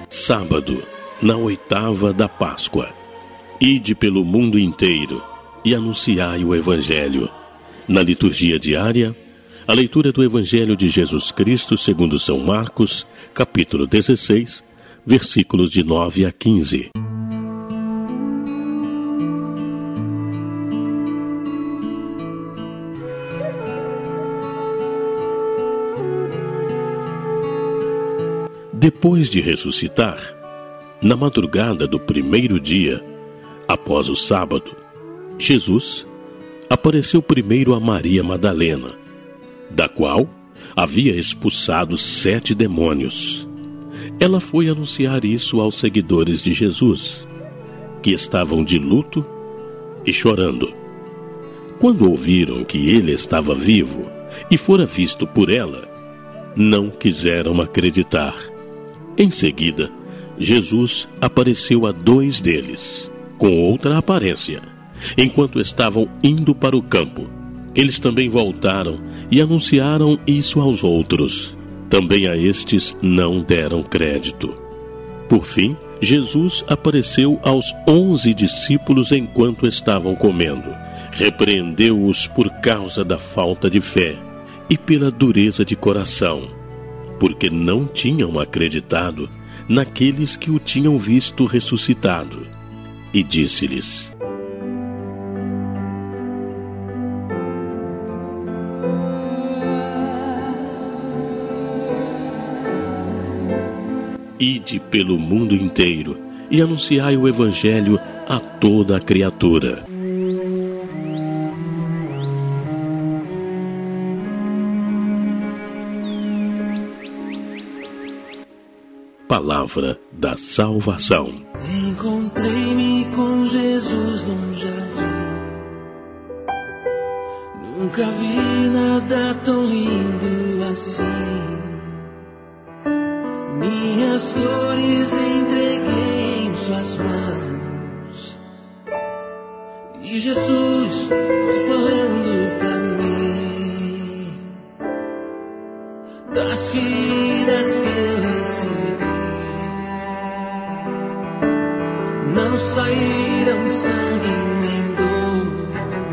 Sábado, na 8ª da Páscoa. Ide pelo mundo inteiro e anunciai o Evangelho. Na liturgia diária, a leitura do Evangelho de Jesus Cristo segundo São Marcos, capítulo 16, versículos de 9 a 15. Depois de ressuscitar, na madrugada do primeiro dia, após o sábado, Jesus apareceu primeiro a Maria Madalena, da qual havia expulsado 7 demônios. Ela foi anunciar isso aos seguidores de Jesus, que estavam de luto e chorando. Quando ouviram que ele estava vivo e fora visto por ela, não quiseram acreditar. Em seguida, Jesus apareceu a 2 deles, com outra aparência, enquanto estavam indo para o campo. Eles também voltaram e anunciaram isso aos outros. Também a estes não deram crédito. Por fim, Jesus apareceu aos 11 discípulos enquanto estavam comendo. Repreendeu-os por causa da falta de fé e pela dureza de coração, porque não tinham acreditado naqueles que o tinham visto ressuscitado. E disse-lhes: Ide pelo mundo inteiro e anunciai o Evangelho a toda a criatura. Palavra da salvação. Encontrei-me com Jesus num jardim. Nunca vi nada tão lindo assim. Minhas dores entreguei em suas mãos, e Jesus foi falando pra mim das feridas que eu recebi. Não saíram sangue nem dor.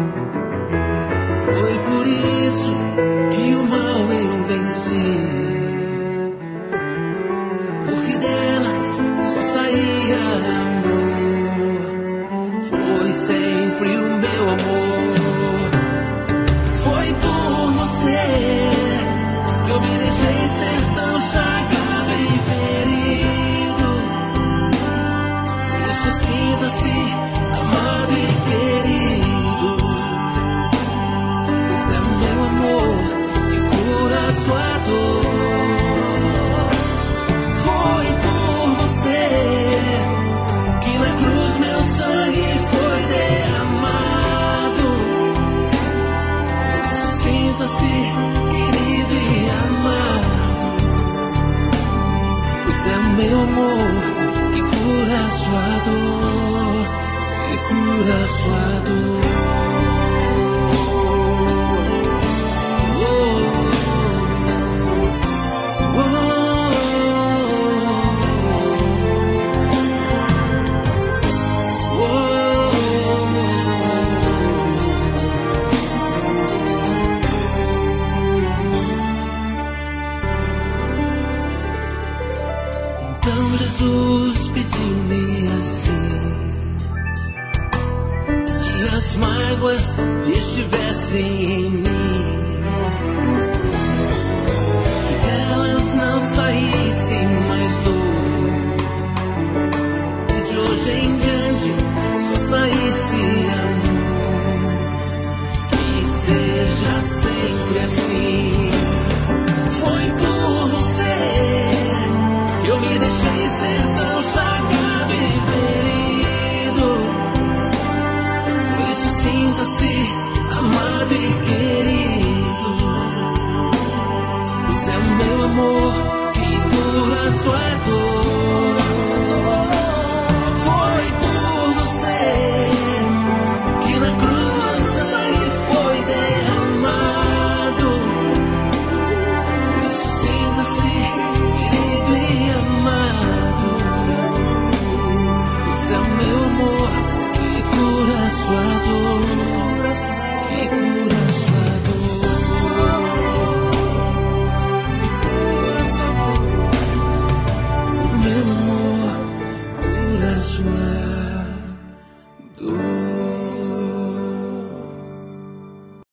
Foi por isso que o mal eu venci, porque delas só saía amor. Foi sempre o meu amor. Foi por você que eu me deixei ser tão chagado e ferido. Sinta-se amado e querido, pois é o meu amor que cura sua dor. Foi por você que na cruz meu sangue foi derramado. Por isso sinta-se querido e amado, pois é o meu amor que cura sua dor, que cura sua dor. Então Jesus pediu-me assim, que as mágoas estivessem em mim, que elas não saíssem mais dor, e de hoje em diante só saísse amor. Que seja sempre assim. Foi por você que eu me deixei ser tão chagado e ferido. Por isso sinta-se amado e querido, pois é o meu amor que cura sua dor.